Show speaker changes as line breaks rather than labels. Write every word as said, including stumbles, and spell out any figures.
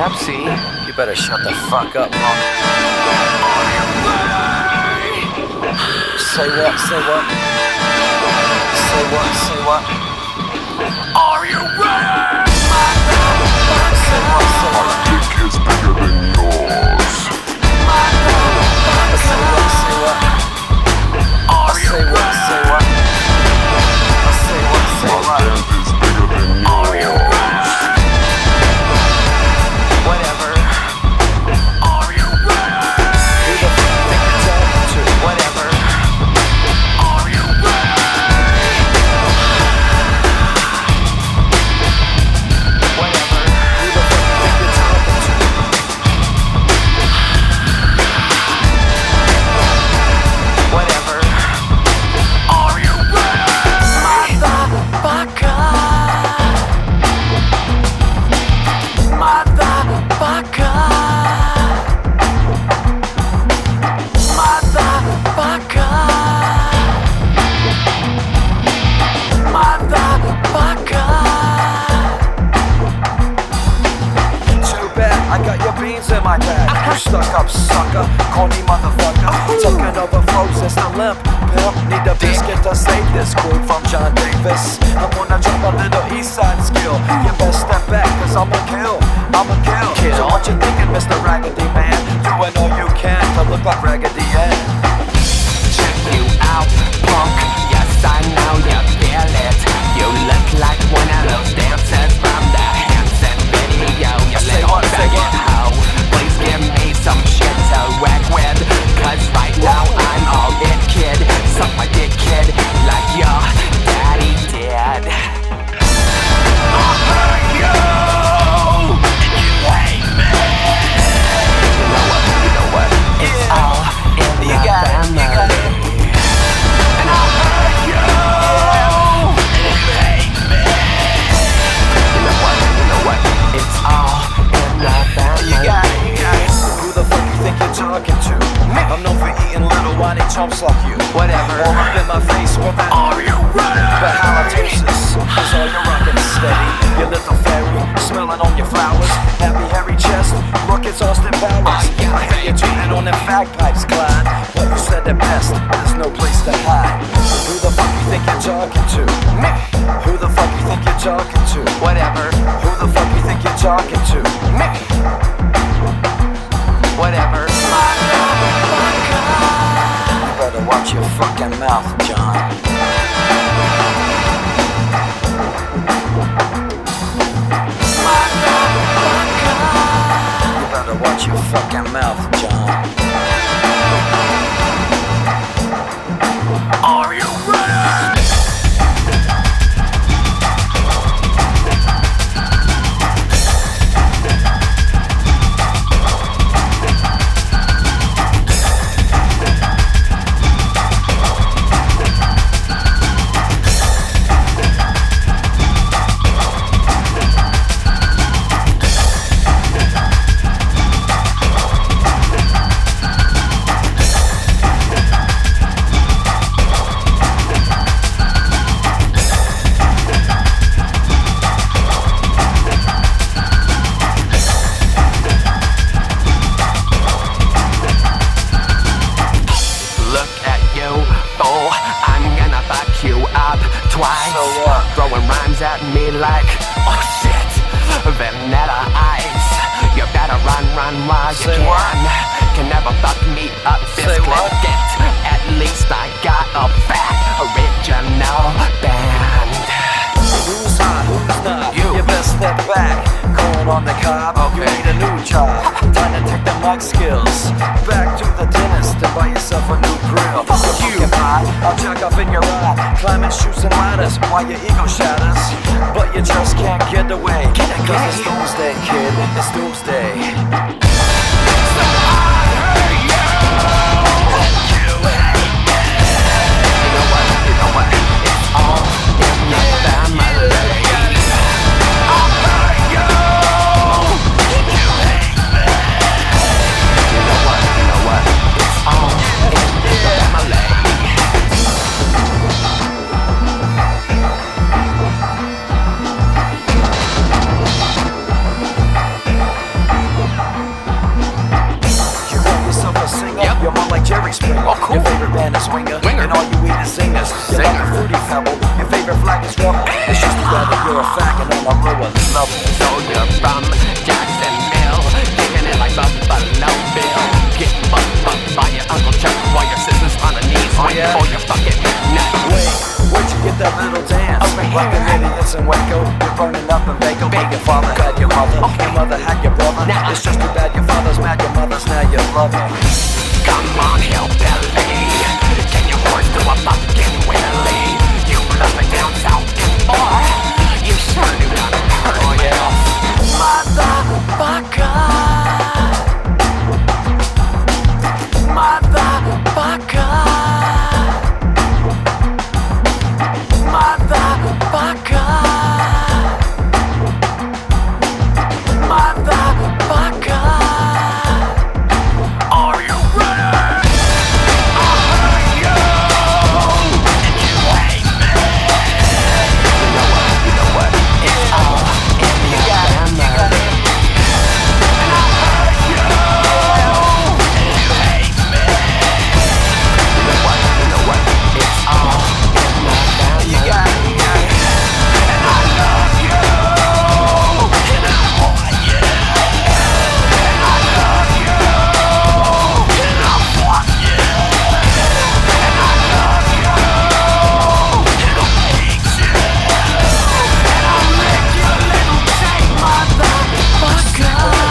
Pepsi.
You better shut the fuck up, punk. Say what, say what? Say what, say what?
Are you ready?
Say what, say what?
My dick is bigger than yours.
Say what, say what?
Are you
Say what, say what? Say what, say
My
what?
band is bigger than yours.
Whatever. Are you ready?
Who the fuck think you're talking to?
Whatever. Are you ready? Whatever.
Who the fuck think you're talking to?
Whatever. Are you ready? Motherfucker. Motherfucker. Motherfucker. Motherfucker.
Too bad, I got your beans in my bag. You stuck up sucker, corny motherfucker. Talking over flows, it's the limp pimp. Need a biscuit to save this crew from John Davis. I'm gonna drop a little east side skill. You best step back, cause I'ma kill, I'ma kill.
Kill.
So what you thinking, Mister Raggedy Man? Doing all you can to look like Raggedy Ann.
Check you out, punk. Yes, I know you feel it. You look like one of those dancers from the Hanson video. You
Say
little
what, say
faggot
what?
hoe. Please give me some shit to whack with. Cause right now I'm all it, kid. Suck my dick, kid, like your daddy did. I hate you, and you hate me. You know what, you know what? It's
Yeah.
all in
You
the
got it,
family.
you got it.
And I hate you, and you hate me. You know what, you know what? It's all in the family.
You got it, you got it. Who the fuck you think you're talking to? I'm known for eating little whiny chumps like you.
Whatever.
All up in my face with that
Are you ready?
but halitosis is all you're rocking steady. Your little fairy, smelling on your flowers. Happy hairy chest, look it's Austin Powers.
Oh, yeah,
I hear you tuning on them bagpipes, Clyde. But you said it best, there's no place to hide. Who the fuck you think you're talking to?
Me.
Who the fuck you think you're talking to?
Whatever.
Who the fuck you think you're talking to?
Me. Whatever.
You better watch your fucking mouth, John. You better watch your fucking mouth, John.
Are you ready? Look at you, fool. I'm gonna fuck you up twice.
So what?
Throwing rhymes at me like, oh shit, vanilla ice. You better run, run while you
Say
can.
what?
Can never fuck me up,
Say
biscuit.
what?
At least I got a fat original band.
Who's hot, who's not?
You.
You best step back. Corn on the cob, you
Okay.
need a new job. Time to take the mic skills. Back to the dentist and buy yourself a new grill.
Fuck
You
you.
pumpkin pie, I'll jack up in your eye. Climbing chutes and ladders while your ego shatters. But you just can't get away.
Get away.
Cause it's doomsday, kid. It's doomsday.
So I hate you. You hate me. You know what? You know what? It's all in the family. I hate you. You hate me. You know what? You know what? It's all in the family.
a swinger,
Winger.
and all you eat is singers. You like a fruity pebble, your favorite flag is rebel. It's just too bad that you're a faggot on a lower level.
So you're from Jacksonville, kicking it like Buffalo Bill, getting bucked bucked by your Uncle Chuck while your sister's on her knees waiting
yeah?
for your fucking nut.
Wait, where'd you get that little dance?
Over here.
Like the idiots in Waco, you're burning up in Baco. But your father had your mother, your mother had your brother.
Nah.
It's just too bad your father's mad, your mother's now your lover.
Come on, hillbilly, can you horse to a fucking willy? You love it down south, boy, you sure do not hurt
Oh yeah,
motherfucker, motherfucker, motherfucker, motherfucker. Are you ready? I heard you, and you hate me. You know what? You know what? It's all in the family. And I heard you, and you hate me. You know what? You know what? It's all in the family. You got it, you got it. And I love you, and I want you. And I love you, and I want you. And I love you, and I hate you. And I'll make you a little tight, motherfucker.